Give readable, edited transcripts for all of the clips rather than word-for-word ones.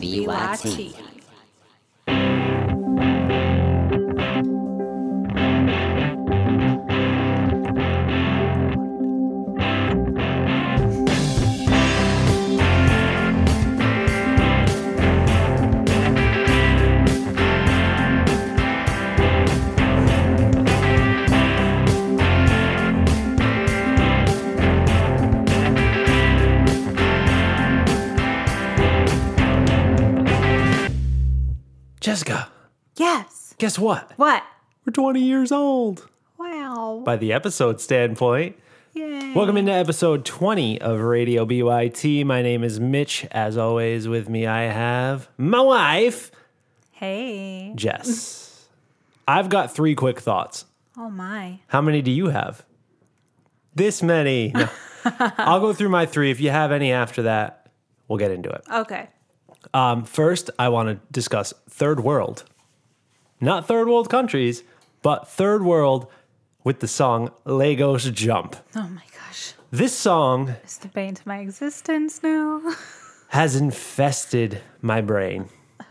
BYT. Jessica, Yes. guess what? What? We're 20 years old Wow. by the episode standpoint. Yay. Welcome into episode 20 of Radio BYT. My name is Mitch. As always, with me I have my wife, Hey. Jess. I've got 3 quick thoughts. Oh my. How many do you have? This many. No. I'll go through my 3. If you have any after that, we'll get into it. Okay. First, I want to discuss third world. Not third world countries, but third world with the song Lagos Jump. Oh my gosh. This song It's the bane to my existence now. has infested my brain.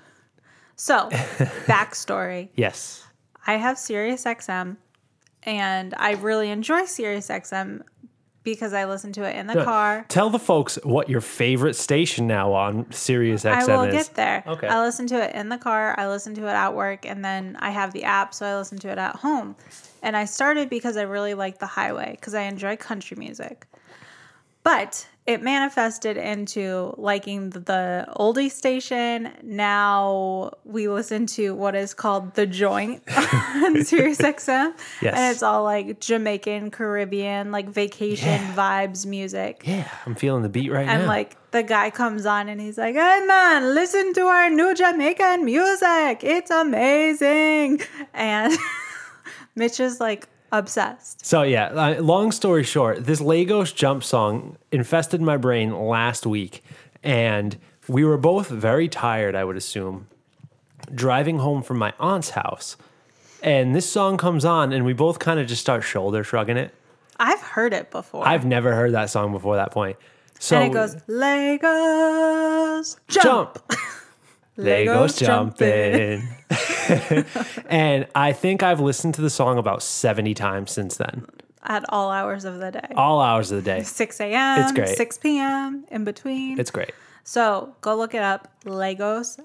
So, backstory. Yes. I have SiriusXM, and I really enjoy SiriusXM because I listen to it in the car. Tell the folks what your favorite station now on SiriusXM I will is. get there. Okay. I listen to it in the car. I listen to it at work, and then I have the app, so I listen to it at home. And I started because I really like the highway because I enjoy country music. But it manifested into liking the oldie station. Now we listen to what is called The Joint on SiriusXM. Yes. And it's all like Jamaican, Caribbean, like vacation vibes music. Yeah, I'm feeling the beat right And now. like the guy comes on and he's like, "Hey man, listen to our new Jamaican music. It's amazing." And Mitch is like obsessed. So yeah, long story short, this Lagos Jump song infested my brain last week, and we were both very tired, I would assume, driving home from my aunt's house. And this song comes on, and we both kind of just start shoulder shrugging it. I've heard it before. I've never heard that song before that point. So And it goes, Lagos, jump. Lagos jumping. And I think I've listened to the song about 70 times since then. At all hours of the day. All hours of the day. 6 a.m., It's great. 6 p.m., in between. It's great. So go look it up. Lagos,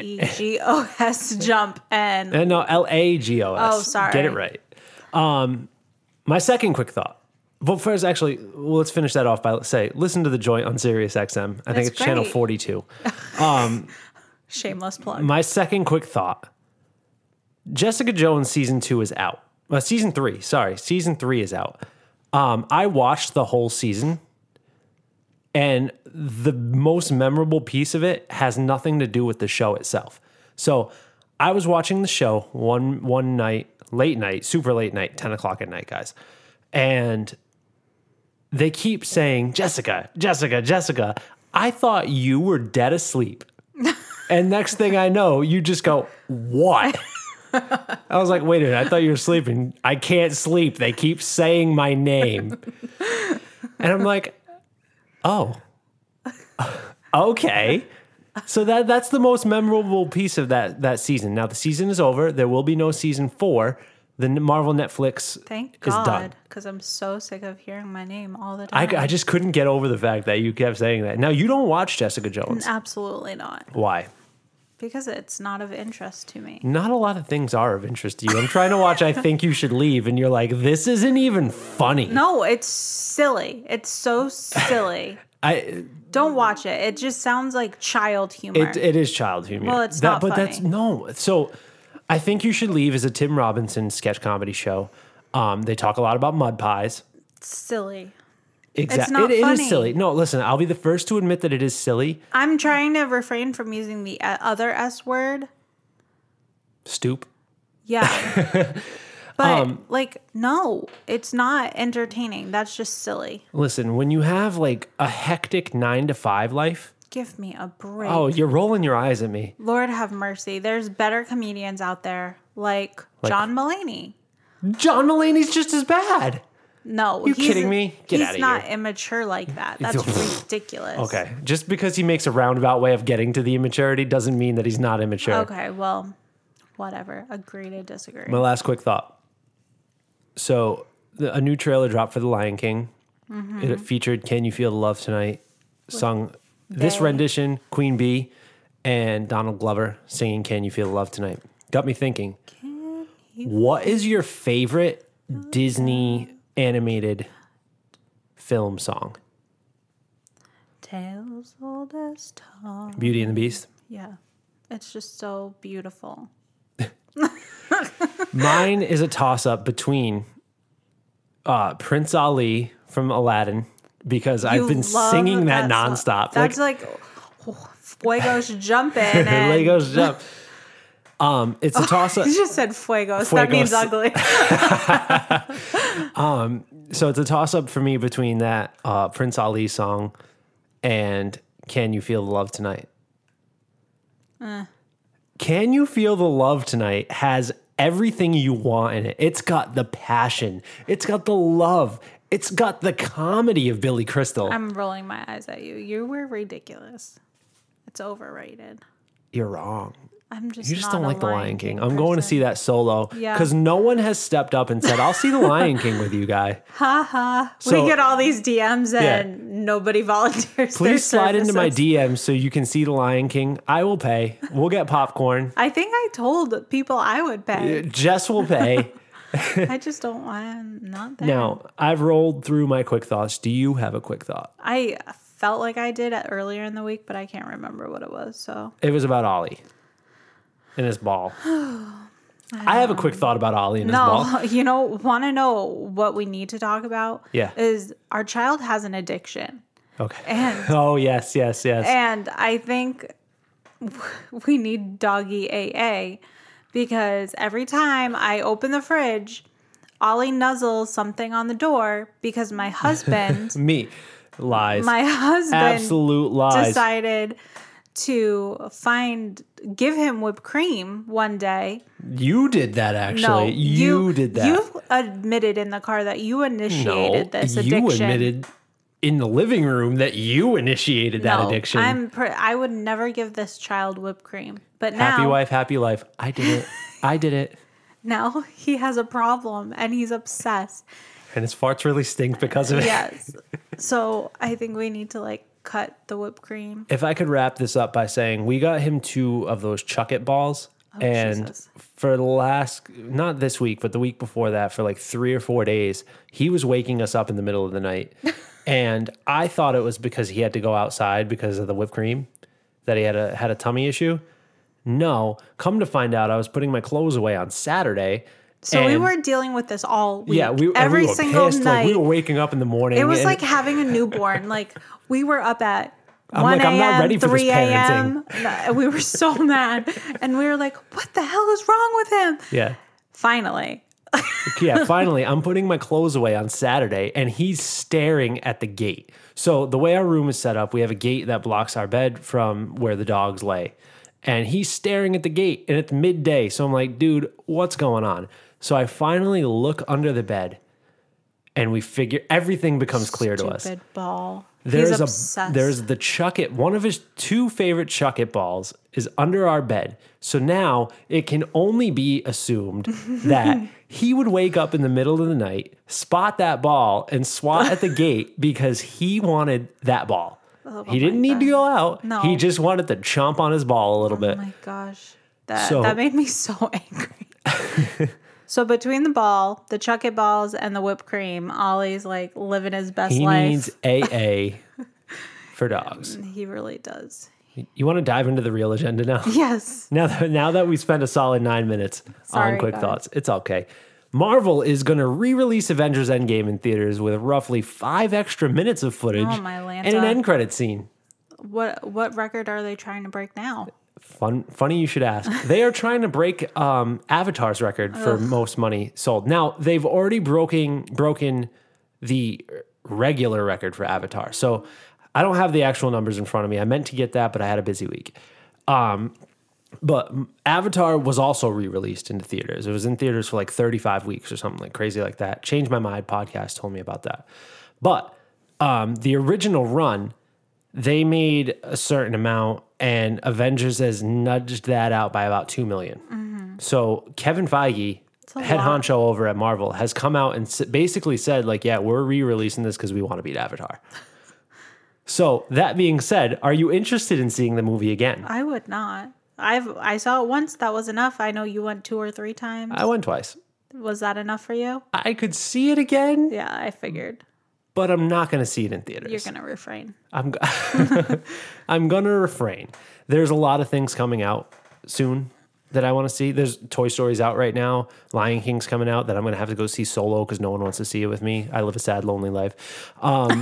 Legos, jump. And No, Lagos. Oh, sorry. Get it right. My second quick thought. But first, actually, let's finish that off by listen to The Joint on SiriusXM. I think That's it's channel great. 42. shameless plug. My second quick thought. Jessica Jones season 2 is out. Season 3 is out. I watched the whole season, and the most memorable piece of it has nothing to do with the show itself. So I was watching the show one night, late night, super late night, 10 o'clock at night, guys. And they keep saying, Jessica, Jessica, Jessica. I thought you were dead asleep. And next thing I know, you just go, what? I was like, wait a minute, I thought you were sleeping. I can't sleep. They keep saying my name. And I'm like, oh, okay. So that's the most memorable piece of that season. Now, the season is over. There will be no season 4. The Marvel Netflix Thank is done. God, because I'm so sick of hearing my name all the time. I just couldn't get over the fact that you kept saying that. Now, you don't watch Jessica Jones. Absolutely not. Why? Because it's not of interest to me. Not a lot of things are of interest to you. I'm trying to watch I Think You Should Leave, and you're like, this isn't even funny. No, it's silly. It's so silly. Don't watch it. It just sounds like child humor. It is child humor. Well, it's not but funny. that's no. So, I Think You Should Leave is a Tim Robinson sketch comedy show. They talk a lot about mud pies. It's silly. Exactly. not It is funny. silly. No, listen, I'll be the first to admit that it is silly. I'm trying to refrain from using the other S word. Stoop. Yeah. But, no, it's not entertaining. That's just silly. Listen, when you have like a hectic 9-to-5 life, Give me a break. oh, you're rolling your eyes at me. Lord have mercy. There's better comedians out there, like John Mulaney. John Mulaney's just as bad. No, You kidding me? Get he's outta not here. immature like that. That's ridiculous. Okay. Just because he makes a roundabout way of getting to the immaturity doesn't mean that he's not immature. Okay, well, whatever. Agree to disagree. My last quick thought. So, a new trailer dropped for The Lion King. It featured Can You Feel the Love Tonight? Sung this They. rendition, Queen Bee and Donald Glover singing Can You Feel the Love Tonight. Got me thinking, what is your favorite Disney animated film song? Tales old as time. Beauty and the Beast? Yeah. It's just so beautiful. Mine is a toss-up between Prince Ali from Aladdin, because I've been love singing that song. nonstop. That's like Fuegos jumping. And Legos jump. It's a toss-up. You just said Fuegos. That means Fuegos. ugly. So it's a toss-up for me between that Prince Ali song and Can You Feel the Love Tonight? Can You Feel the Love Tonight has everything you want in it. It's got the passion. It's got the love. It's got the comedy of Billy Crystal. I'm rolling my eyes at you. You were ridiculous. It's overrated. You're wrong. I'm just You just not don't a like The Lion King. I'm person. going to see that solo. Yeah. Because no one has stepped up and said, I'll see The Lion King with you, guy. Ha ha. So- We get all these DMs Yeah. and nobody volunteers. their Please slide into my services. DMs so you can see The Lion King. I will pay. We'll get popcorn. I think I told people I would pay. Jess will pay. I just don't want. I'm not there. Now, I've rolled through my quick thoughts. Do you have a quick thought? I felt like I did it earlier in the week, but I can't remember what it was. So It was about Ollie and his ball. I have a quick thought about Ollie and his ball. no, want to know what we need to talk about? Yeah. Is our child has an addiction, Okay. and Oh, yes. and I think we need doggy AA because every time I open the fridge, Ollie nuzzles something on the door because my husband, Me. Lies. Absolute lies. decided to give him whipped cream one day. You did that, actually. No, you did that. You admitted in the car that you initiated this you addiction. admitted in the living room that you initiated that addiction. I would never give this child whipped cream, but now Happy wife, happy life. I did it. I did it. now he has a problem and he's obsessed. And his farts really stink because of it. Yes, so I think we need to cut the whipped cream. If I could wrap this up by saying we got him 2 of those Chuck It balls. And Jesus. for the last, not this week, but the week before that, for 3 or 4 days, he was waking us up in the middle of the night. And I thought it was because he had to go outside because of the whipped cream, that he had a tummy issue. No, come to find out, I was putting my clothes away on Saturday. So we and- were dealing with this all week. Yeah, every we were single pissed. night. We were waking up in the morning. It was and- like having a newborn. We were up at I'm 1 like, I'm not a.m., ready for this 3 a.m. We were so mad. And we were like, what the hell is wrong with him? Yeah. Finally. Yeah, finally, I'm putting my clothes away on Saturday, and he's staring at the gate. So the way our room is set up, we have a gate that blocks our bed from where the dogs lay. And he's staring at the gate, and it's midday. So I'm like, dude, what's going on? So I finally look under the bed, and we figure everything becomes clear to us. Stupid ball. There's He's obsessed. there's the Chuck It. One of his 2 favorite Chuck It balls is under our bed. So now it can only be assumed that he would wake up in the middle of the night, spot that ball, and swat at the gate because he wanted that ball. He didn't need to go out. No. He just wanted to chomp on his ball a little bit. Oh my gosh. So- That made me so angry. So between the ball, the Chuck It balls, and the whipped cream, Ollie's living his best He life. needs AA for dogs. He really does. You want to dive into the real agenda now? Yes. Now that we spent a solid 9 minutes Sorry, on Quick guys. Thoughts, it's okay. Marvel is going to re-release Avengers Endgame in theaters with roughly 5 extra minutes of footage Oh, my and an Lanta. end credit scene. What record are they trying to break now? Funny you should ask. They are trying to break Avatar's record for most money sold. Now, they've already broken the regular record for Avatar. So I don't have the actual numbers in front of me. I meant to get that, but I had a busy week. But Avatar was also re-released into theaters. It was in theaters for like 35 weeks or something like crazy like that. Change My Mind podcast told me about that. But the original run, they made a certain amount, and Avengers has nudged that out by about 2 million. So Kevin Feige, head honcho over at Marvel, has come out and basically said, like, yeah, we're re-releasing this because we want to beat Avatar. So that being said, are you interested in seeing the movie again? I would not. I saw it once. That was enough. I know you went 2 or 3 times. I went twice. Was that enough for you? I could see it again. Yeah, I figured. But I'm not going to see it in theaters. You're going to refrain. I'm going to refrain. There's a lot of things coming out soon that I want to see. There's Toy Story's out right now. Lion King's coming out that I'm going to have to go see solo because no one wants to see it with me. I live a sad, lonely life.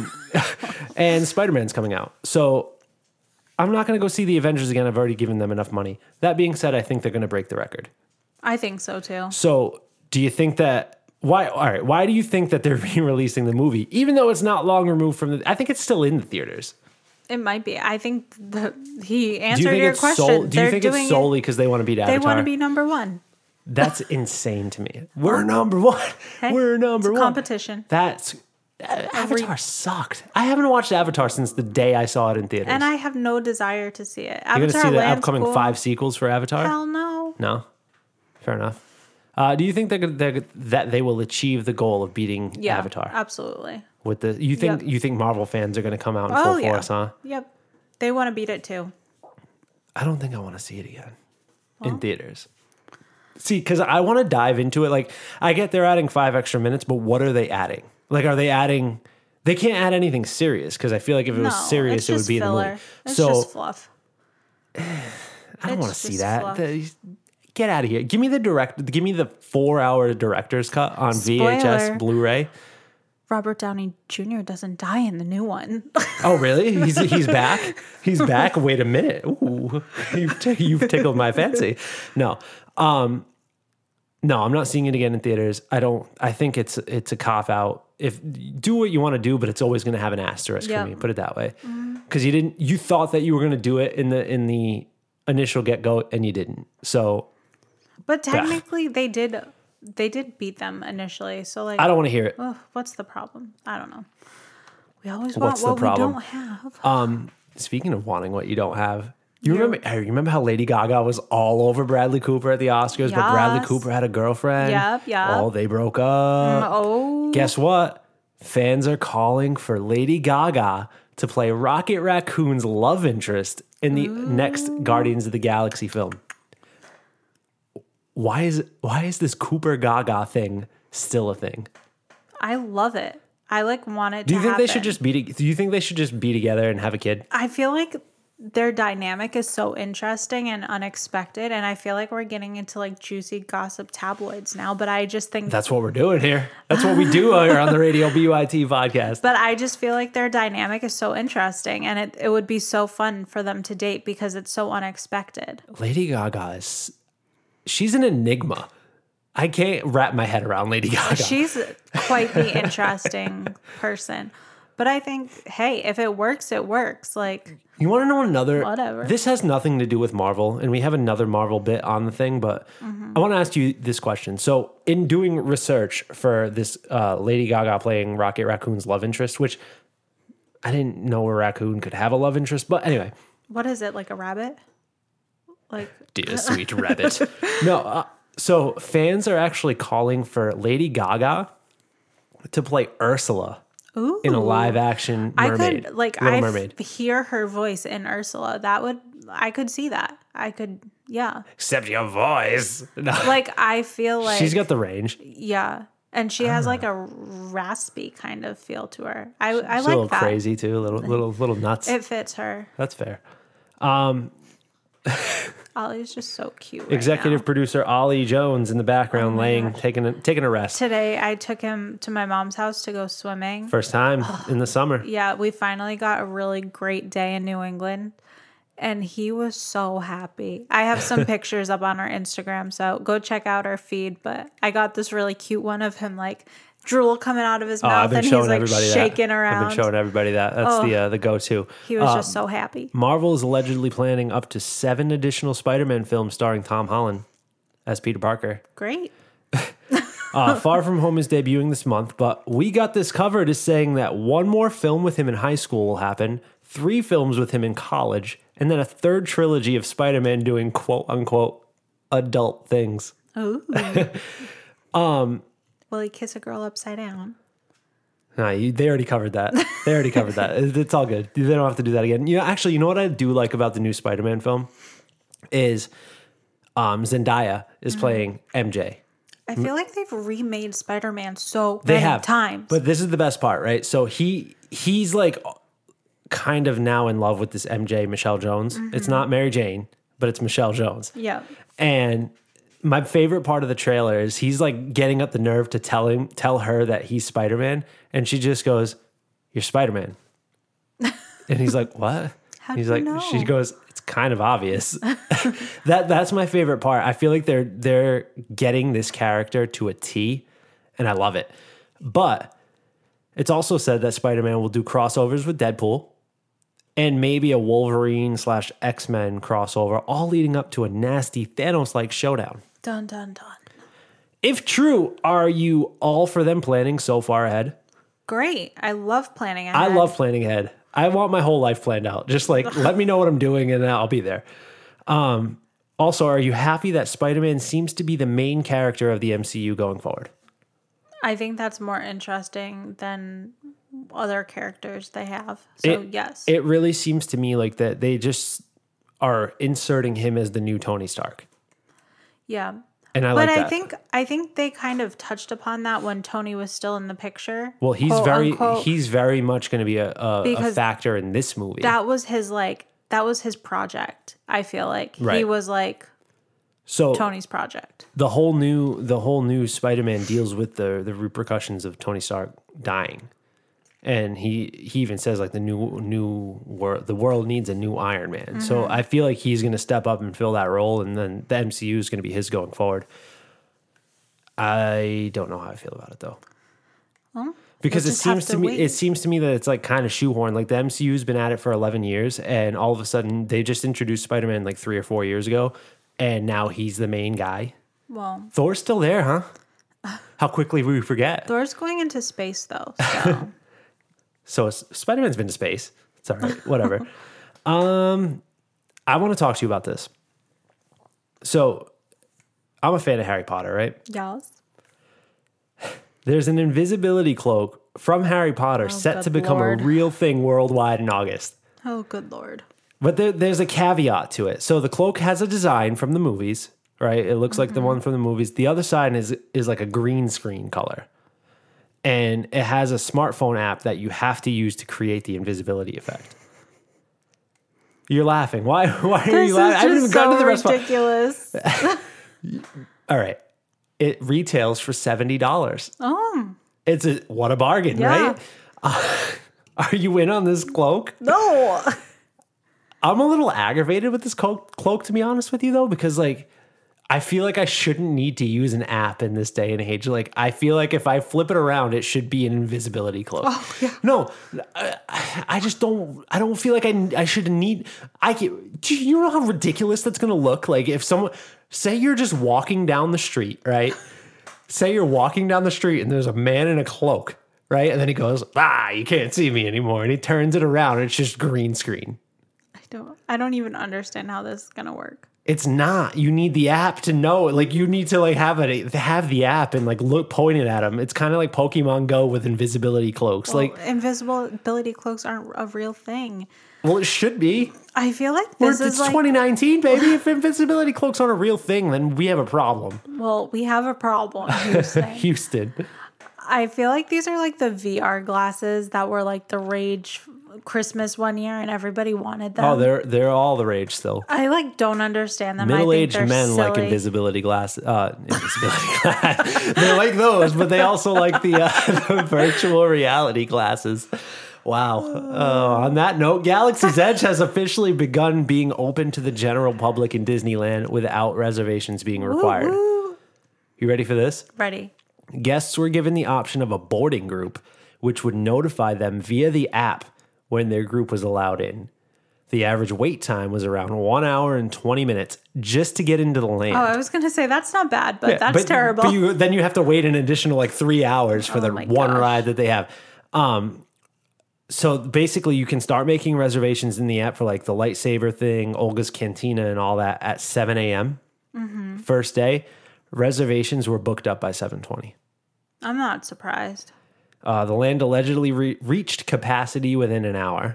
And Spider-Man's coming out. So I'm not going to go see the Avengers again. I've already given them enough money. That being said, I think they're going to break the record. I think so too. So do you think that... Why do you think that they're re-releasing the movie, even though it's not long removed from the? I think it's still in the theaters. It might be. I think he answered your question. Do you think it's solely because they want to beat Avatar? They want to be number one. That's insane to me. We're number one. Hey, We're number one. Competition. Avatar sucked. I haven't watched Avatar since the day I saw it in theaters. And I have no desire to see it. You're going to see the Land's upcoming cool. 5 sequels for Avatar? Hell no. No? Fair enough. Do you think that they will achieve the goal of beating Avatar? Absolutely. With the you think Marvel fans are going to come out in full force, huh? Yep. They want to beat it too. I don't think I want to see it again in theaters. See, because I want to dive into it. Like, I get they're adding 5 extra minutes, but what are they adding? Like, are they adding? They can't add anything serious because I feel like if it was serious, it would be filler. in the movie. It's so just fluff. I don't want to see just that. fluff. Get out of here. Give me the 4-hour director's cut on Spoiler. VHS Blu-ray. Robert Downey Jr. doesn't die in the new one. Oh, really? He's back? He's back? Wait a minute. Ooh, you've tickled my fancy. No. No, I'm not seeing it again in theaters. I think it's a cop-out. Do what you want to do, but it's always going to have an asterisk for me. Put it that way. Because you thought that you were going to do it in the initial get-go, and you didn't. So... But technically, they did beat them initially. So like, I don't want to hear it. What's the problem? I don't know. We always want what we don't have. Speaking of wanting what you don't have, you remember how Lady Gaga was all over Bradley Cooper at the Oscars, but Bradley Cooper had a girlfriend. Yep. Oh, they broke up. Guess what? Fans are calling for Lady Gaga to play Rocket Raccoon's love interest in the next Guardians of the Galaxy film. Why is this Cooper Gaga thing still a thing? I love it. I want it. Do you think they should just be? Do you think they should just be together and have a kid? I feel like their dynamic is so interesting and unexpected, and I feel like we're getting into juicy gossip tabloids now. But I just think that's what we're doing here. That's what we do here on the Radio BYT podcast. But I just feel like their dynamic is so interesting, and it would be so fun for them to date because it's so unexpected. Lady Gaga she's an enigma. I can't wrap my head around Lady Gaga. She's quite the interesting person. But I think, hey, if it works, it works. You want to know another? Whatever. This has nothing to do with Marvel, and we have another Marvel bit on the thing, but I want to ask you this question. So in doing research for this Lady Gaga playing Rocket Raccoon's love interest, which I didn't know a raccoon could have a love interest, but anyway. What is it, like a rabbit? Dear sweet rabbit. No, so fans are actually calling for Lady Gaga to play Ursula in a live action mermaid. Little Mermaid. Hear her voice in Ursula. I could see that. Yeah. Except your voice. No. I feel like she's got the range. Yeah. And she has a raspy kind of feel to her. I like that. She's a little crazy too, a little nuts. It fits her. That's fair. Ollie's just so cute. Executive producer Ollie Jones in the background, taking a rest. Today I took him to my mom's house to go swimming. First time in the summer. Yeah, we finally got a really great day in New England, and he was so happy. I have some pictures up on our Instagram, so go check out our feed. But I got this really cute one of him drool coming out of his Oh, I've mouth been and he's showing like everybody shaking that. around. I've been showing everybody that. That's the go-to. He was just so happy. Marvel is allegedly planning up to 7 additional Spider-Man films starring Tom Holland as Peter Parker. Great. Far From Home is debuting this month, but We Got This Covered is saying that 1 more film with him in high school will happen, 3 films with him in college, and then a 3rd trilogy of Spider-Man doing quote-unquote adult things. Ooh. Will he kiss a girl upside down? Nah, they already covered that. It's all good. They don't have to do that again. Actually, you know what I do like about the new Spider-Man film is Zendaya is playing MJ. I feel like they've remade Spider-Man so They many have times. but this is the best part, right? So he's like kind of now in love with this MJ Michelle Jones. It's not Mary Jane, but it's Michelle Jones. Yeah. And my favorite part of the trailer is he's like getting up the nerve to tell her that he's Spider-Man, and she just goes, "You're Spider-Man." And he's like, "What?" How do you know? She goes, "It's kind of obvious." That's my favorite part. I feel like they're getting this character to a T, and I love it. But it's also said that Spider-Man will do crossovers with Deadpool and maybe a Wolverine / X-Men crossover, all leading up to a nasty Thanos-like showdown. Dun, dun, dun. If true, are you all for them planning so far ahead? Great. I love planning ahead. I love planning ahead. I want my whole life planned out. Just like, let me know what I'm doing and I'll be there. Also, are you happy that Spider-Man seems to be the main character of the MCU going forward? I think that's more interesting than other characters they have. So, yes. It really seems to me like that they just are inserting him as the new Tony Stark. Yeah. And I but like that. I think they kind of touched upon that when Tony was still in the picture. Well, he's quote, very unquote, he's very much going to be a Because factor in this movie. that was his project. I feel like he Right. was like So Tony's project. the whole new Spider-Man deals with the repercussions of Tony Stark dying. And he even says like the world needs a new Iron Man. Mm-hmm. So I feel like he's going to step up and fill that role, and then the MCU is going to be his going forward. I don't know how I feel about it though, because it seems to me that it's like kind of shoehorned. Like the MCU's been at it for 11 years, and all of a sudden they just introduced Spider-Man like 3 or 4 years ago, and now he's the main guy. Well, Thor's still there, huh? How quickly we forget. Thor's going into space though. So. So Spider-Man's been to space. It's all right. Whatever. I want to talk to you about this. So I'm a fan of Harry Potter, right? Yes. There's an invisibility cloak from Harry Potter set to become a real thing worldwide in August. Oh, good Lord. But there's a caveat to it. So the cloak has a design from the movies, right? It looks like the one from the movies. The other side is like a green screen color. And it has a smartphone app that you have to use to create the invisibility effect. You're laughing. Why are you laughing? I haven't even gotten to the rest. Ridiculous. All right. It retails for $70. Oh. What a bargain, Yeah. right? Are you in on this cloak? No. I'm a little aggravated with this cloak, to be honest with you, though, because like I feel like I shouldn't need to use an app in this day and age. Like, I feel like if I flip it around, it should be an invisibility cloak. Oh, yeah. No, I just don't. I don't feel like I should need. Do you know how ridiculous that's going to look? Like, if someone say you're just walking down the street, right? Say you're walking down the street and there's a man in a cloak, right? And then he goes, you can't see me anymore, and he turns it around and it's just green screen. I don't even understand how this is gonna work. It's not. You need the app to know. Like, you need to like have the app and like look pointed at them. It's kind of like Pokemon Go with invisibility cloaks. Well, like invisibility cloaks aren't a real thing. Well, it should be. I feel like this is it's like 2019, baby. If invisibility cloaks aren't a real thing, then we have a problem. Well, we have a problem, Houston. Houston. I feel like these are like the VR glasses that were like the rage Christmas one year, and everybody wanted them. Oh, they're all the rage still. I like don't understand them. Middle-aged I think men silly. like invisibility glass. Invisibility glass. They like those, but they also like the virtual reality glasses. Wow. On that note, Galaxy's Edge has officially begun being open to the general public in Disneyland without reservations being required. Woo-woo. You ready for this? Ready. Guests were given the option of a boarding group, which would notify them via the app when their group was allowed in. The average wait time was around 1 hour and 20 minutes just to get into the land. Oh, I was going to say that's not bad, but that's terrible. But then you have to wait an additional like 3 hours for the one ride that they have. So basically, you can start making reservations in the app for like the lightsaber thing, Olga's Cantina, and all that at 7 a.m. First day. Reservations were booked up by 7:20. I'm not surprised. The land allegedly reached capacity within an hour.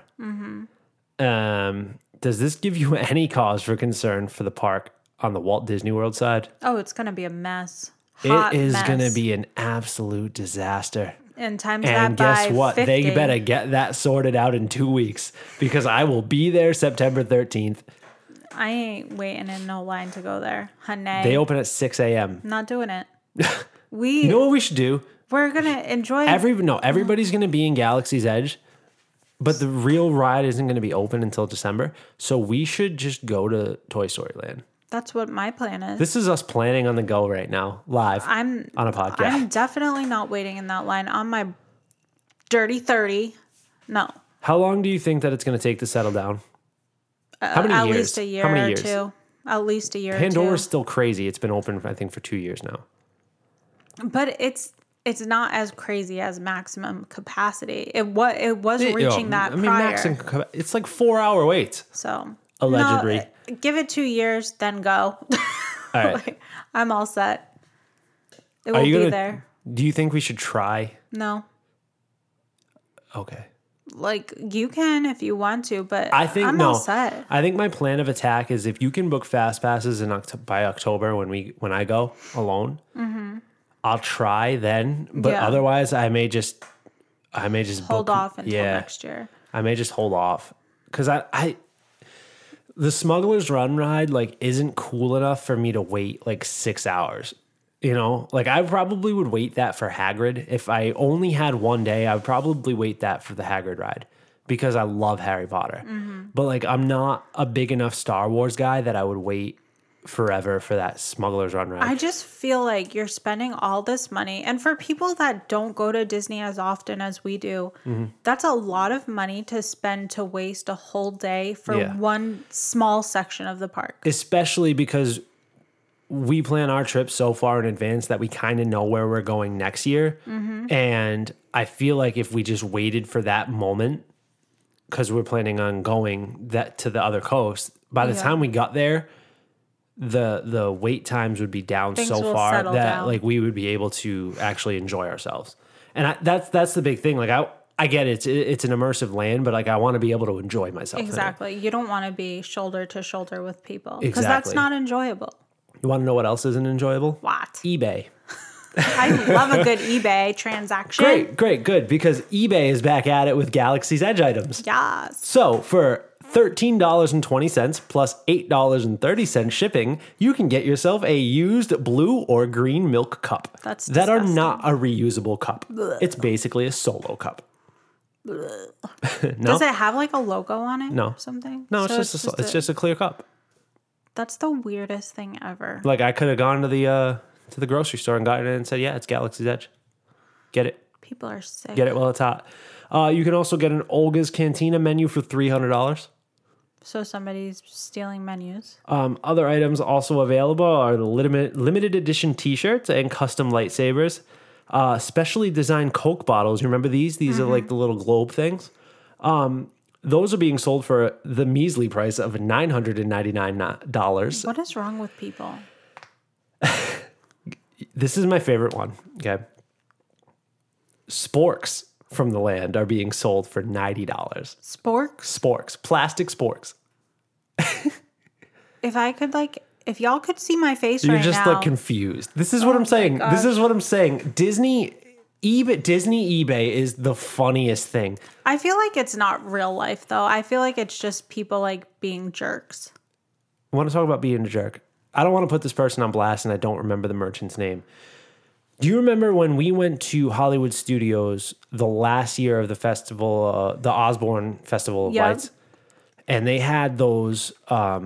Does this give you any cause for concern for the park on the Walt Disney World side? Oh, it's going to be a mess. It is going to be an absolute disaster. And times And that guess by what? 50. They better get that sorted out in 2 weeks because I will be there September 13th. I ain't waiting in no line to go there. Honey. They open at 6 a.m. Not doing it. You know what we should do? We're going to enjoy Everybody's going to be in Galaxy's Edge, but the real ride isn't going to be open until December. So we should just go to Toy Story Land. That's what my plan is. This is us planning on the go right now, live on a podcast. I'm definitely not waiting in that line on my dirty 30. No. How long do you think that it's going to take to settle down? How many At years? least a year How many or years? two. At least a year Pandora's or two. still crazy. It's been open, I think, for 2 years now. But it's not as crazy as maximum capacity. It was reaching that prior. It's like 4 hour waits. So Allegedly. no, give it 2 years, then go. All right. Like, I'm all set. It Are will you be gonna, there. Do you think we should try? No. Okay. Like, you can if you want to, but I think I'm no. all set. I think my plan of attack is if you can book fast passes by October when I go alone, I'll try then. But Yeah. otherwise, I may just Hold off until next year. I may just hold off because the Smuggler's Run ride like isn't cool enough for me to wait like 6 hours. You know, like I probably would wait that for Hagrid. If I only had one day, I would probably wait that for the Hagrid ride because I love Harry Potter. But like I'm not a big enough Star Wars guy that I would wait forever for that Smuggler's Run ride. I just feel like you're spending all this money. And for people that don't go to Disney as often as we do, that's a lot of money to spend to waste a whole day for one small section of the park. Especially because we plan our trip so far in advance that we kind of know where we're going next year. And I feel like if we just waited for that moment, because we're planning on going that to the other coast, by the time we got there, the wait times would be down Things so will far settle that down. like we would be able to actually enjoy ourselves. And that's the big thing. Like I get it. It's an immersive land, but like I want to be able to enjoy myself. Exactly. You don't want to be shoulder to shoulder with people because Exactly. that's not enjoyable. You want to know what else isn't enjoyable? What? eBay. I love a good eBay transaction. Great, good. Because eBay is back at it with Galaxy's Edge items. Yes. So for $13.20 plus $8.30 shipping, you can get yourself a used blue or green milk cup. That's that are disgusting. not a reusable cup. It's basically a solo cup. No? Does it have like a logo on it? No. Or something? No, So it's just a clear cup. That's the weirdest thing ever. Like I could have gone to the grocery store and gotten it and said, yeah, it's Galaxy's Edge. Get it. People are sick. Get it while it's hot. You can also get an Olga's Cantina menu for $300. So somebody's stealing menus. Other items also available are the limited edition T-shirts and custom lightsabers. Specially designed Coke bottles. You remember these? These are like the little globe things. Those are being sold for the measly price of $999. What is wrong with people? This is my favorite one. Okay. Sporks from the land are being sold for $90. Sporks? Sporks. Plastic sporks. If y'all could see my face You're right just now. like confused. This is what I'm saying. gosh. This is what I'm saying. Disney eBay is the funniest thing. I feel like it's not real life though. I feel like it's just people like being jerks. I want to talk about being a jerk. I don't want to put this person on blast and I don't remember the merchant's name. Do you remember when we went to Hollywood Studios the last year of the festival, the Osborne Festival of Yep. Lights? And they had those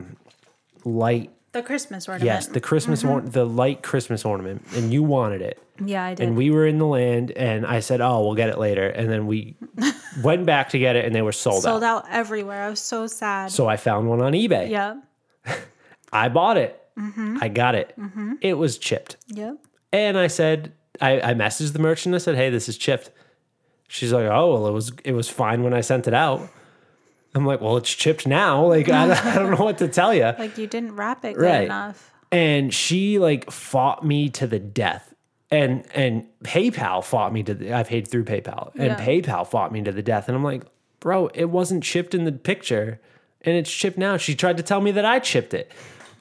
light, The Christmas ornament. yes, the Christmas the light Christmas ornament, and you wanted it. Yeah, I did. And we were in the land, and I said, "Oh, we'll get it later." And then we went back to get it, and they were sold Sold out. out everywhere. I was so sad. So I found one on eBay. Yep. I bought it. I got it. It was chipped. Yep. And I said, I messaged the merchant. I said, "Hey, this is chipped." She's like, "Oh, well, it was fine when I sent it out." I'm like, "Well, it's chipped now. Like, I don't know what to tell you." Like you didn't wrap it good enough. And she like fought me to the death. And PayPal fought me I paid through PayPal. And PayPal fought me to the death. And I'm like, "Bro, it wasn't chipped in the picture. And it's chipped now." She tried to tell me that I chipped it.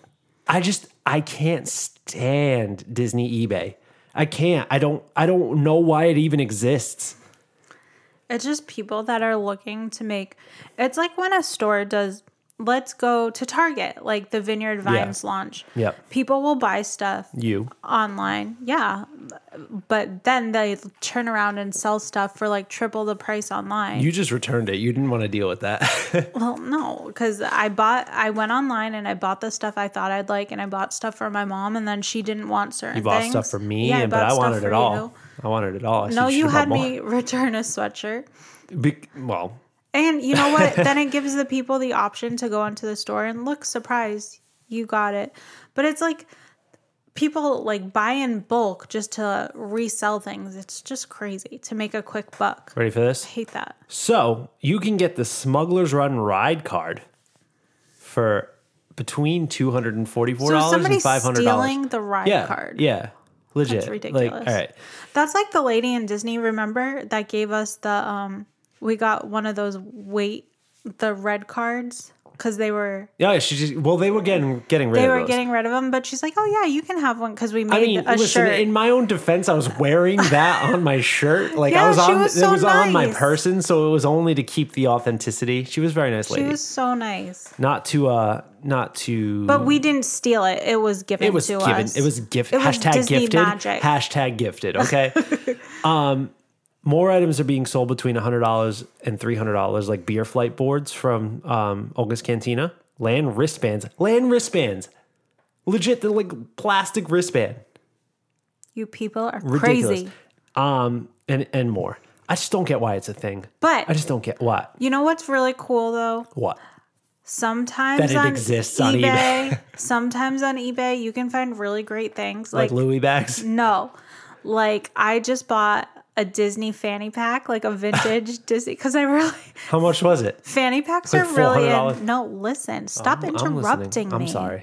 I can't stand Disney eBay. I can't. I don't know why it even exists. It's just people that are looking to make. It's like when a store does. Let's go to Target, like the Vineyard Vines launch. Yep. People will buy stuff You. online. Yeah. But then they turn around and sell stuff for like triple the price online. You just returned it. You didn't want to deal with that. Well, no, because I went online and I bought the stuff I thought I'd like, and I bought stuff for my mom, and then she didn't want certain You bought things. stuff for me, Yeah, but I bought wanted stuff it for all. you. I wanted it all. No, you had me return a sweatshirt. Well, And you know what? Then it gives the people the option to go into the store and look, surprise, you got it. But it's like people like buy in bulk just to resell things. It's just crazy to make a quick buck. ready for this? I hate that. So you can get the Smuggler's Run ride card for between $244 So and somebody's $500. stealing the ride card. Yeah, legit. That's ridiculous. Like, all right. That's like the lady in Disney, remember, that gave us the we got one of those the red cards because they were Yeah, they were getting rid of those. they were getting rid of them, but she's like, "Oh yeah, you can have one," because we made a listen, shirt. in my own defense, I was wearing that on my shirt. Like Yeah, I was she on was it so was on my nice. person, so it was only to keep the authenticity. She was a very nice She lady. was so nice. Not to But we didn't steal it. It was given it was to given. us. It was gifted. It was Hashtag Disney gifted. magic. Hashtag gifted. Okay. More items are being sold between $100 and $300, like beer flight boards from Olga's Cantina. Land wristbands. Legit, they're like plastic wristband. You people are Ridiculous. crazy. And more. I just don't get why it's a thing. But I just don't get what. you know what's really cool though? What? Sometimes That it on exists on eBay. Sometimes on eBay you can find really great things. Like Louis bags? No. Like I just bought a Disney fanny pack, like a vintage Disney, because I really How much was it? fanny packs Like are really $400? no. Listen, stop I'm interrupting listening. me. I'm sorry.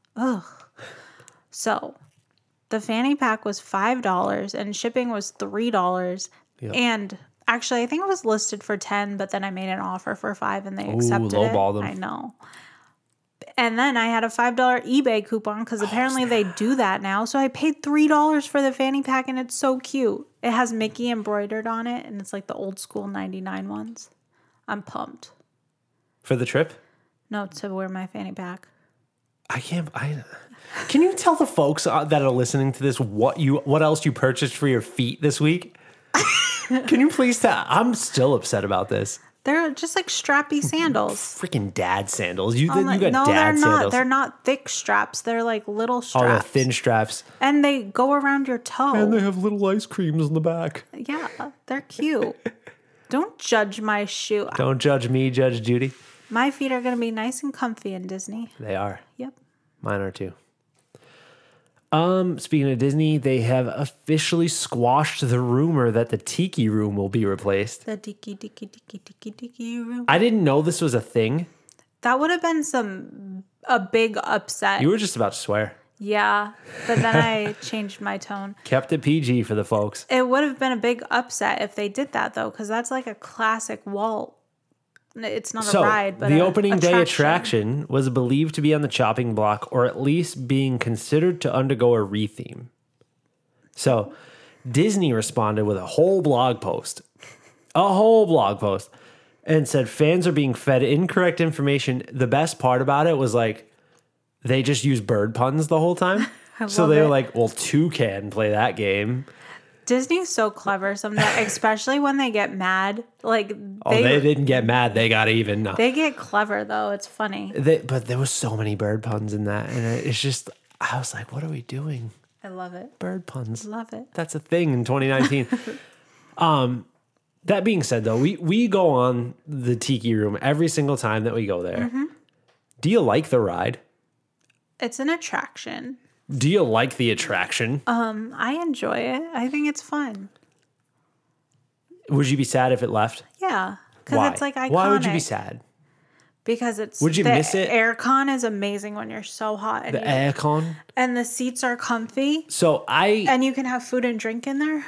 So, the fanny pack was $5 and shipping was $3. Yep. And actually, I think it was listed for 10, but then I made an offer for 5 and they accepted lowballed it. them. I know. And then I had a $5 eBay coupon because apparently they do that now. So I paid $3 for the fanny pack and it's so cute. It has Mickey embroidered on it and it's like the old school 99 ones. I'm pumped. For the trip? No, to wear my fanny pack. Can you tell the folks that are listening to this what else you purchased for your feet this week? Can you please tell? I'm still upset about this. They're just like strappy sandals. Freaking dad sandals. You I'm like, got no, dad they're not. sandals. They're not thick straps. They're like little straps. Oh, the thin straps. And they go around your toe. And they have little ice creams in the back. Yeah, they're cute. Don't judge my shoe. Don't judge me, judge Judy. My feet are going to be nice and comfy in Disney. They are. Yep. Mine are too. Speaking of Disney, they have officially squashed the rumor that the Tiki Room will be replaced. The tiki room. I didn't know this was a thing. That would have been a big upset. You were just about to swear. Yeah, but then I changed my tone. Kept it PG for the folks. It would have been a big upset if they did that though, because that's like a classic Walt. It's not a ride, but the opening day attraction was believed to be on the chopping block, or at least being considered to undergo a retheme. So Disney responded with a whole blog post, and said fans are being fed incorrect information. The best part about it was like they just used bird puns the whole time. So they were like, well, two can play that game. Disney's so clever sometimes, especially when they get mad. Like they didn't get mad; they got even. No. They get clever though. It's funny. But there was so many bird puns in that, and it's just I was like, "What are we doing?" I love it. Bird puns. Love it. That's a thing in 2019. That being said, though, we go on the Tiki Room every single time that we go there. Mm-hmm. Do you like the ride? It's an attraction. Do you like the attraction? I enjoy it. I think it's fun. Would you be sad if it left? Yeah. Because Why? it's like iconic. Why would you be sad? Because it's Would you miss it? Aircon is amazing when you're so hot. And The aircon? and the seats are comfy. So And you can have food and drink in there.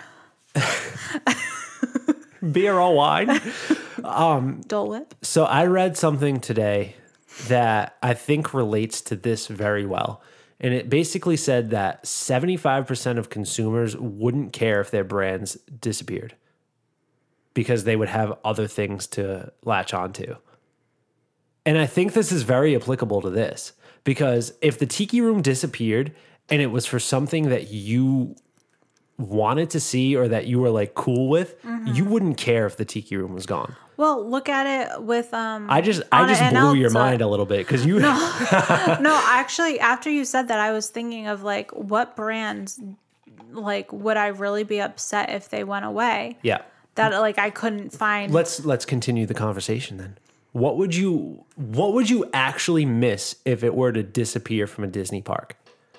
beer or wine? Dole Whip. So I read something today that I think relates to this very well. And it basically said that 75% of consumers wouldn't care if their brands disappeared because they would have other things to latch onto. And I think this is very applicable to this because if the Tiki Room disappeared and it was for something that you wanted to see or that you were like cool with, you wouldn't care if the Tiki Room was gone. Well, look at it with I just Anna blew your Elsa. mind a little bit because you No, actually, after you said that, I was thinking of like what brands, like, would I really be upset if they went away? yeah. That like I couldn't find. Let's continue the conversation then. What would you actually miss if it were to disappear from a Disney park?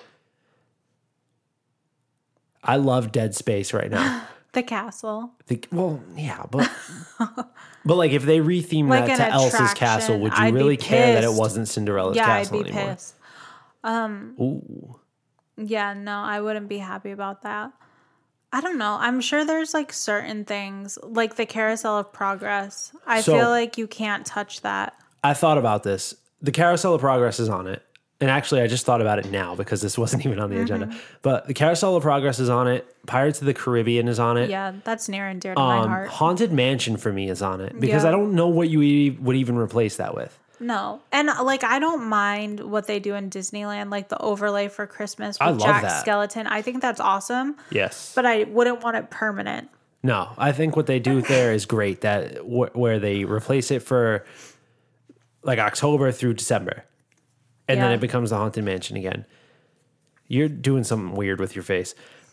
I love Dead Space right now. The castle. But like if they retheme Like that an to Elsa's attraction, castle, would you I'd be really care that it pissed. wasn't Cinderella's Yeah, castle I'd be anymore? pissed. Ooh. Yeah, no, I wouldn't be happy about that. I don't know. I'm sure there's like certain things, like the Carousel of Progress. I So- feel like you can't touch that. I thought about this. The Carousel of Progress is on it. And actually, I just thought about it now because this wasn't even on the agenda. But the Carousel of Progress is on it. Pirates of the Caribbean is on it. Yeah, that's near and dear to my heart. Haunted Mansion for me is on it because Yeah. I don't know what you would even replace that with. No. And like I don't mind what they do in Disneyland, like the overlay for Christmas I with love Jack that. Skellington. I think that's awesome, Yes. but I wouldn't want it permanent. No, I think what they do there is great. That where they replace it for like October through December, and then Yeah. it becomes the Haunted Mansion again. You're doing something weird with your face.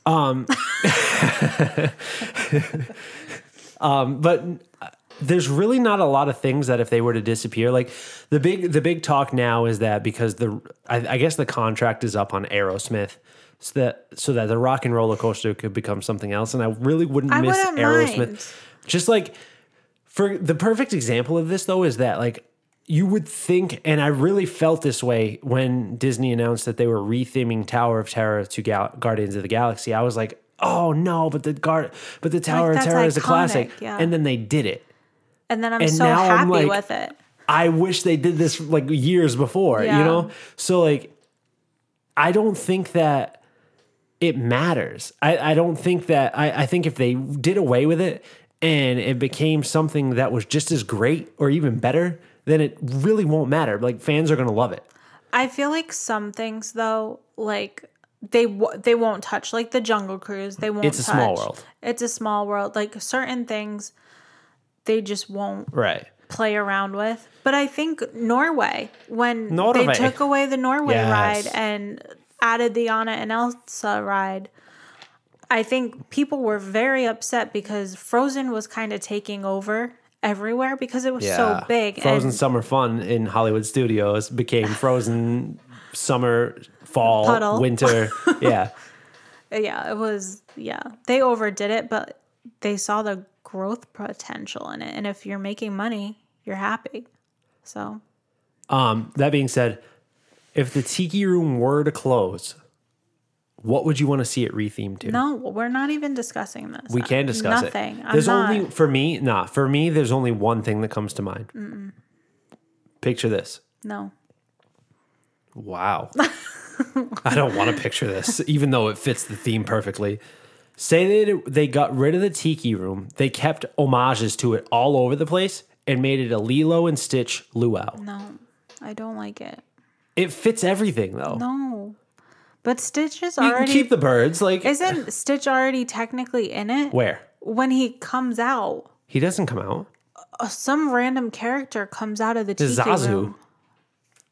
But there's really not a lot of things that if they were to disappear, like the big talk now is that because I guess the contract is up on Aerosmith. So that the Rock and Roller Coaster could become something else, and I really wouldn't miss wouldn't Aerosmith. mind. Just like for the perfect example of this, though, is that like you would think, and I really felt this way when Disney announced that they were retheming Tower of Terror to Guardians of the Galaxy. I was like, oh no, but the Tower of that's Terror is a iconic, classic, yeah. and then they did it. And then I'm And so now I'm happy like- with it. I wish they did this like years before, you Yeah. know? So like, I don't think that it matters. I don't think that, I think if they did away with it and it became something that was just as great or even better, then it really won't matter. Like fans are going to love it. I feel like some things though, like they won't touch, like the Jungle Cruise. They won't. It's a small touch. world. It's a small world. Like certain things, they just won't Right. play around with. But I think Norway, when Norway. they took away the Norway Yes. ride and added the Anna and Elsa ride, I think people were very upset because Frozen was kind of taking over everywhere because it was so big. Frozen and Summer Fun in Hollywood Studios became Frozen Summer, Fall, Puddle. Winter. Yeah. yeah, it was, yeah. They overdid it, but they saw the growth potential in it. And if you're making money, you're happy. So, That being said, if the Tiki Room were to close, what would you want to see it rethemed to? no, we're not even discussing this. We can discuss Nothing. it. I'm There's not. only for me, there's only one thing that comes to mind. Picture this. No. Wow. I don't want to picture this, even though it fits the theme perfectly. Say that they got rid of the Tiki Room. They kept homages to it all over the place and made it a Lilo and Stitch luau. No, I don't like it. It fits everything though. No. But Stitch is You can already. keep the birds. Like Isn't Stitch already technically in it? where? When he comes out, He doesn't come out. some random character comes out of the Tiki Zazu. Room.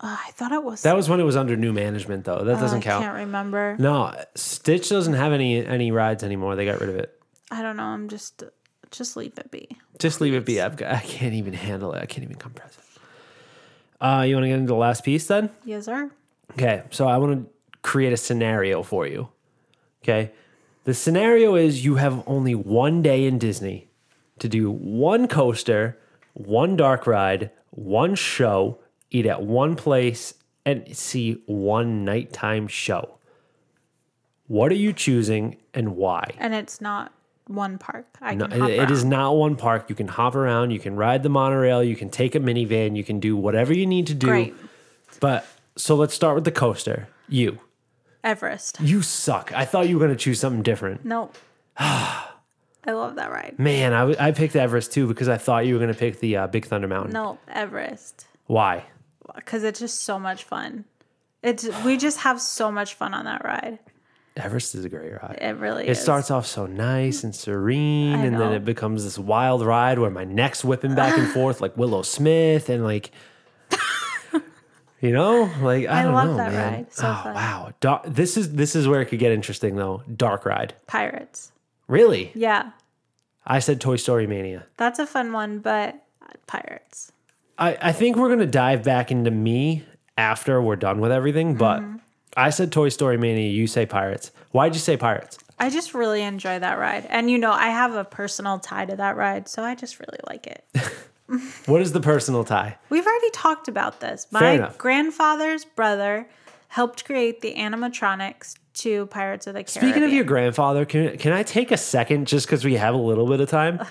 I thought it was. That was when it was under new management, though. That doesn't I count. can't remember. No, Stitch doesn't have any rides anymore. They got rid of it. I don't know. I'm just leave it be. Just leave it be. I can't even handle it. I can't even compress it. You want to get into the last piece then? Yes, sir. Okay, so I want to create a scenario for you. Okay, the scenario is you have only one day in Disney to do one coaster, one dark ride, one show, eat at one place, and see one nighttime show. What are you choosing and why? And it's not one park. No, it is not one park. You can hop around. You can ride the monorail. You can take a minivan. You can do whatever you need to do. Great. But so let's start with the coaster. Everest. You suck. I thought you were going to choose something different. Nope. I love that ride. Man, I picked Everest too because I thought you were going to pick the Big Thunder Mountain. No, Everest. Why? Because it's just so much fun. We just have so much fun on that ride. Everest is a great ride. It really It is. starts off so nice and serene, and then know. it becomes this wild ride where my neck's whipping back and forth like Willow Smith, and like, you know, like I don't love know, that man. ride. So fun. Wow, this is where it could get interesting though. Dark ride, Pirates. really? Yeah. I said Toy Story Mania. That's a fun one, but Pirates. I think we're gonna dive back into me after we're done with everything, but I said Toy Story Mania. You say Pirates. Why'd you say Pirates? I just really enjoy that ride. And I have a personal tie to that ride, so I just really like it. What is the personal tie? We've already talked about this. Fair My enough. grandfather's brother helped create the animatronics to Pirates of the Caribbean. Speaking of your grandfather, can I take a second just because we have a little bit of time?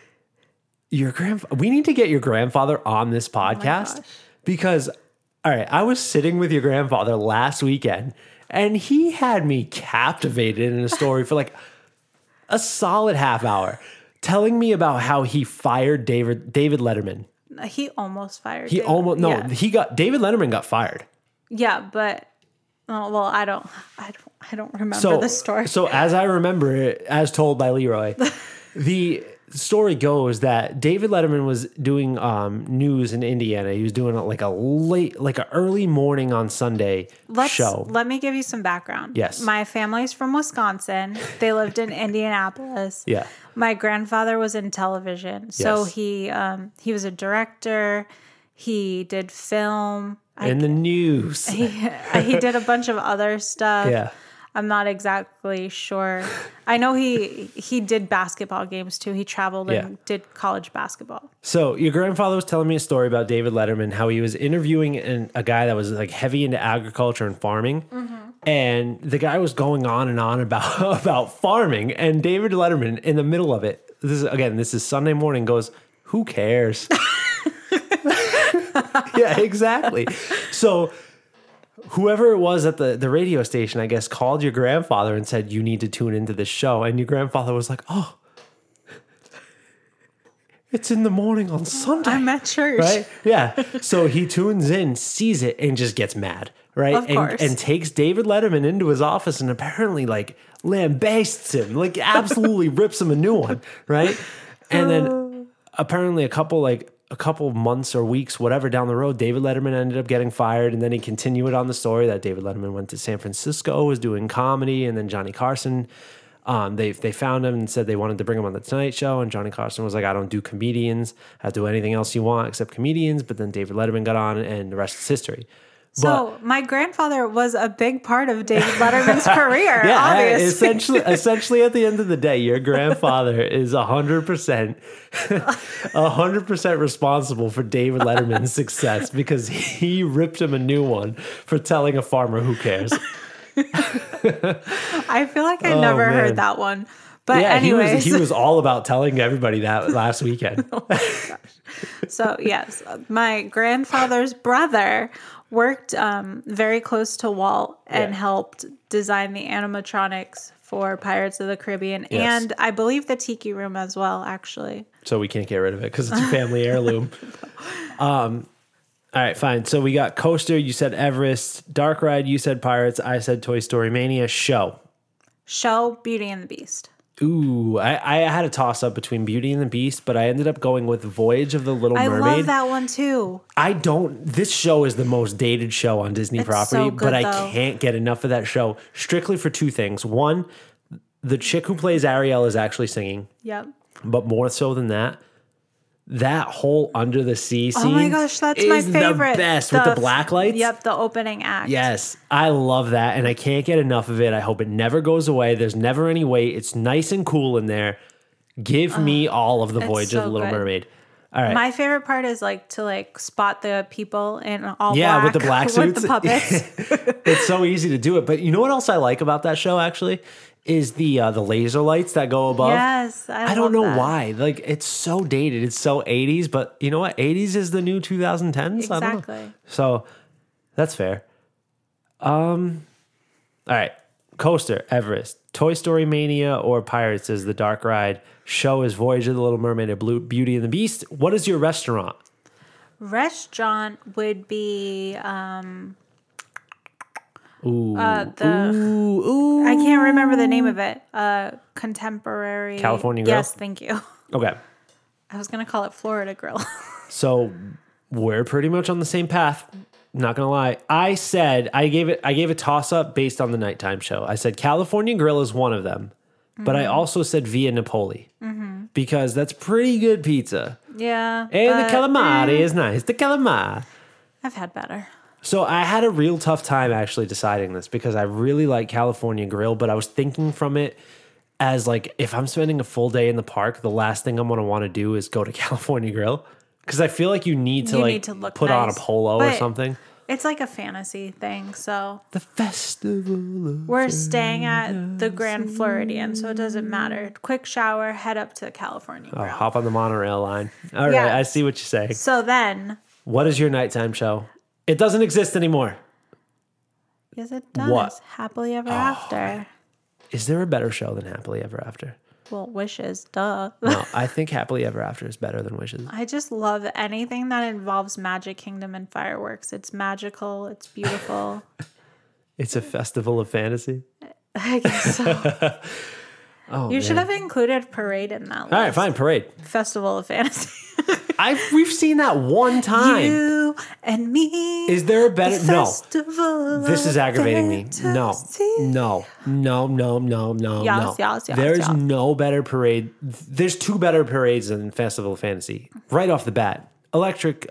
We need to get your grandfather on this podcast gosh. because, all right, I was sitting with your grandfather last weekend and he had me captivated in a story for like a solid half hour, telling me about how he fired David Letterman. He almost fired. David Letterman got fired. Yeah, but I don't remember the story. So as I remember it, as told by Leroy, the story goes that David Letterman was doing news in Indiana. He was doing like an early morning on Sunday show. Let me give you some background. Yes. My family's from Wisconsin. They lived in Indianapolis. Yeah. My grandfather was in television. So Yes. he was a director. He did film. In the news. He did a bunch of other stuff. Yeah. I'm not exactly sure. I know he did basketball games too. He traveled and did college basketball. So your grandfather was telling me a story about David Letterman, how he was interviewing a guy that was like heavy into agriculture and farming. And the guy was going on and on about farming. And David Letterman, in the middle of it, this is Sunday morning, goes, "Who cares?" Yeah, exactly. So whoever it was at the radio station, I guess, called your grandfather and said, "You need to tune into this show." And your grandfather was like, "Oh, it's in the morning on Sunday." I'm at church. Right? Yeah. So he tunes in, sees it, and just gets mad. Right? Of course. And takes David Letterman into his office and apparently like lambasts him, like absolutely rips him a new one. Right? And then apparently a couple months or weeks, whatever, down the road, David Letterman ended up getting fired. And then he continued on the story that David Letterman went to San Francisco, was doing comedy. And then Johnny Carson, they found him and said they wanted to bring him on the Tonight Show. And Johnny Carson was like, "I don't do comedians. I'll do anything else you want except comedians." But then David Letterman got on and the rest is history. So my grandfather was a big part of David Letterman's career, Yeah, obviously. essentially at the end of the day, your grandfather is 100% responsible for David Letterman's success because he ripped him a new one for telling a farmer who cares. I feel like I never man. heard that one. But Yeah, anyways. he was all about telling everybody that last weekend. So yes, my grandfather's brother worked very close to Walt and helped design the animatronics for Pirates of the Caribbean Yes. and I believe the Tiki Room as well, actually. So we can't get rid of it because it's a family heirloom. All right, fine. So we got Coaster, you said Everest. Dark Ride, you said Pirates. I said Toy Story Mania. Show Beauty and the Beast. Ooh, I had a toss up between Beauty and the Beast, but I ended up going with Voyage of the Little I Mermaid. love that one too. This show is the most dated show on Disney It's property, so good, but I though. can't get enough of that show strictly for two things. One, the chick who plays Ariel is actually singing, Yep. but more so than that, that whole under the sea scene. Oh my gosh, that's my is favorite. The best with the black lights. Yep, the opening act. Yes, I love that, and I can't get enough of it. I hope it never goes away. There's never any wait. It's nice and cool in there. Give me all of the Voyage of so the Little good. Mermaid. All right. My favorite part is like to like spot the people in all Yeah, black with the black with suits. the puppets. It's so easy to do it. But you know what else I like about that show actually is the laser lights that go above. Yes, I don't love know that. why. Like it's so dated. It's so 80s, but you know what? 80s is the new 2010s. I don't know. Exactly. So that's fair. All right. Coaster, Everest, Toy Story Mania, or Pirates is the dark ride. Show is Voyage of the Little Mermaid or Beauty and the Beast. What is your restaurant? Restaurant would be Ooh. ooh. I can't remember the name of it. Contemporary California Grill? Yes, thank you. Okay. I was gonna call it Florida Grill. So we're pretty much on the same path. Not gonna lie. I said I gave a toss up based on the nighttime show. I said California Grill is one of them, but I also said Via Napoli because that's pretty good pizza. Yeah. And the but, calamari is nice. The calamari. I've had better. So I had a real tough time actually deciding this because I really like California Grill, but I was thinking from it as like if I'm spending a full day in the park, the last thing I'm gonna want to do is go to California Grill. Because I feel like you need to look put on a nice. polo or But something. It's like a fantasy thing, so The festival of we're staying at the Grand Floridian, so it doesn't matter. Quick shower, head up to the California Oh, Grill. hop on the monorail line. All right, Yeah. I see what you're saying. So then, What is your nighttime show? It doesn't exist anymore. yes, it does. What? Happily Ever After. Is there a better show than Happily Ever After? Well, Wishes, duh. No, I think Happily Ever After is better than Wishes. I just love anything that involves Magic Kingdom and fireworks. It's magical. It's beautiful. It's a festival of fantasy. I guess so. Oh, You should man. have included Parade in that list. All right, fine, Parade. Festival of Fantasy. We've seen that one time. You and me. Is there a better? No. Festival This is of aggravating me. No, Fantasy. no. Yes, yes, There's yes. no better parade. There's two better parades than Festival of Fantasy. Right off the bat. Electric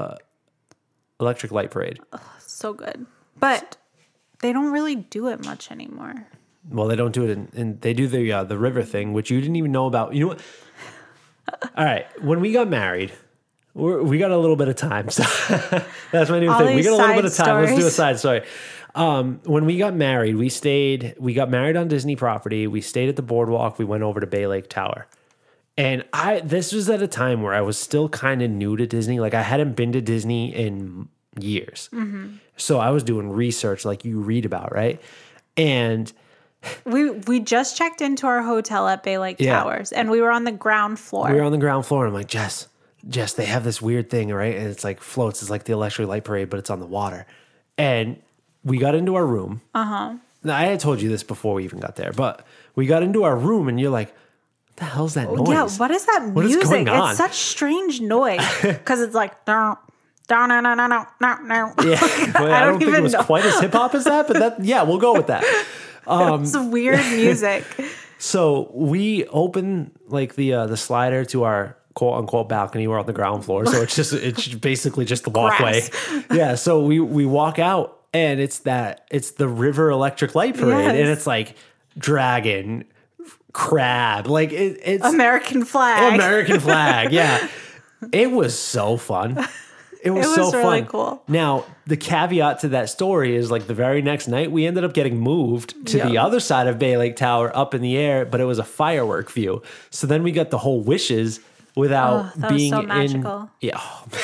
Light Parade. So good. But they don't really do it much anymore. Well, they don't do it in they do the river thing, which you didn't even know about. You know what? All right. When we got married, we got a little bit of time. So that's my new All thing. We these got a little bit of side time. Let's do a stories. side story. When we got married, we got married on Disney property. We stayed at the boardwalk. We went over to Bay Lake Tower. And this was at a time where I was still kind of new to Disney. Like I hadn't been to Disney in years. So I was doing research like you read about, right? And We just checked into our hotel at Bay Lake Yeah. Towers, and we were on the ground floor. we were on the ground floor, and I'm like, Jess, they have this weird thing, right? And it's like floats. It's like the Electric Light Parade, but it's on the water. And we got into our room. Now, I had told you this before we even got there, but we got into our room, and you're like, what the hell's that noise? Yeah, what is that What is music? going on? It's such strange noise because it's like no. Yeah, well, I don't think it even was know. quite as hip hop as that, but yeah, we'll go with that. It's weird music. So we open like the slider to our quote unquote balcony. We're on the ground floor, so it's basically just the walkway. Yeah. So we walk out, and it's the River Electric Light Parade, Yes. and it's like dragon, crab, like it's American flag. American flag. Yeah, it was so fun. It was It so was really fun. cool. Now, the caveat to that story is like the very next night, we ended up getting moved to the Yeah. other side of Bay Lake Tower up in the air, but it was a firework view. So then we got the whole Wishes without that was being so in. magical. Yeah.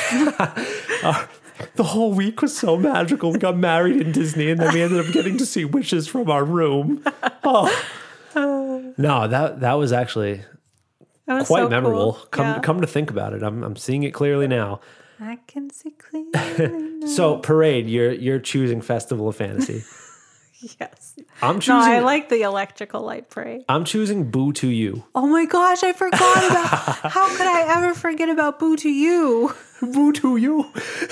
The whole week was so magical. We got married in Disney, and then we ended up getting to see Wishes from our room. Oh. No, that was actually It was quite so memorable. Cool. Yeah. Come to think about it, I'm seeing it clearly now. I can see clearly. So parade, you're choosing Festival of Fantasy. Yes. I'm No, choosing. I like the electrical light parade. I'm choosing Boo to You. Oh my gosh, I forgot about. How could I ever forget about Boo to You? Boo to You.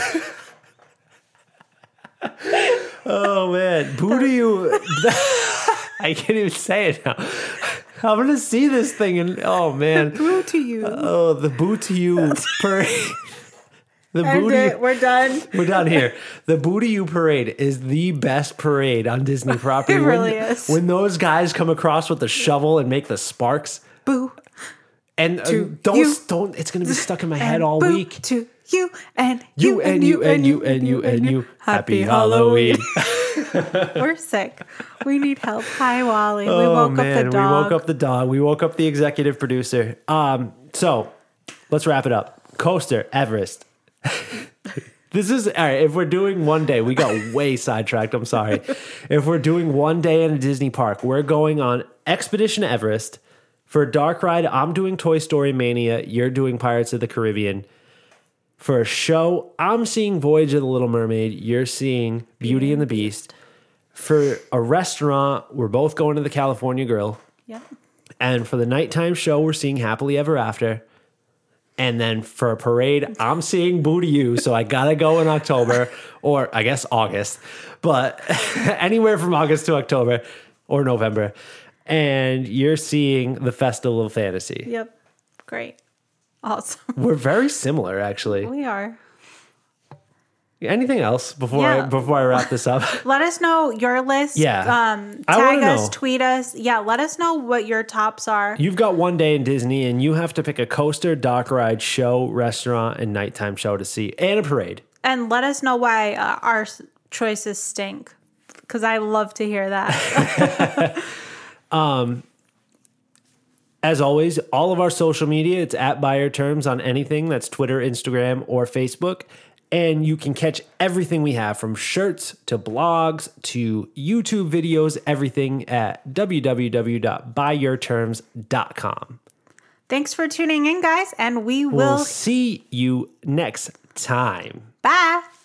Oh man, Boo to You. I can't even say it now. I'm gonna see this thing and oh man. Boo to You. Oh, the Boo to You parade. The End Boo to it. You. We're done. We're done here. The Boo to You parade is the best parade on Disney property. It really is. When those guys come across with the shovel and make the sparks, Boo. and To don't you. don't. It's gonna be stuck in my head And all boo week. to you and You and you and you and you and you. Happy Halloween. We're sick. We need help. Hi, Wally. We Oh woke man, up the dog. we woke up the dog. We woke up the executive producer. So let's wrap it up. Coaster Everest. This is all right. If we're doing one day, we got way sidetracked. I'm sorry. If we're doing one day in a Disney park, we're going on Expedition Everest. For a dark ride, I'm doing Toy Story Mania. You're doing Pirates of the Caribbean. For a show, I'm seeing Voyage of the Little Mermaid. You're seeing Beauty and the Beast. For a restaurant, we're both going to the California Grill. Yep. And for the nighttime show, we're seeing Happily Ever After. And then for a parade, I'm seeing Boo to You. So I got to go in October or I guess August. But anywhere from August to October or November. And you're seeing the Festival of Fantasy. Yep. Great. Awesome. We're very similar, actually. We are. Anything else before Yeah. I wrap this up? Let us know your list. Yeah. I Tag wanna us, know. tweet us. Yeah, let us know what your tops are. You've got one day in Disney, and you have to pick a coaster, dock ride, show, restaurant, and nighttime show to see, and a parade. And let us know why our choices stink. Because I love to hear that. As always, all of our social media, it's at By Your Terms on anything. That's Twitter, Instagram, or Facebook. And you can catch everything we have from shirts to blogs to YouTube videos, everything at www.byyourterms.com. Thanks for tuning in, guys. And we We'll will. see you next time. Bye.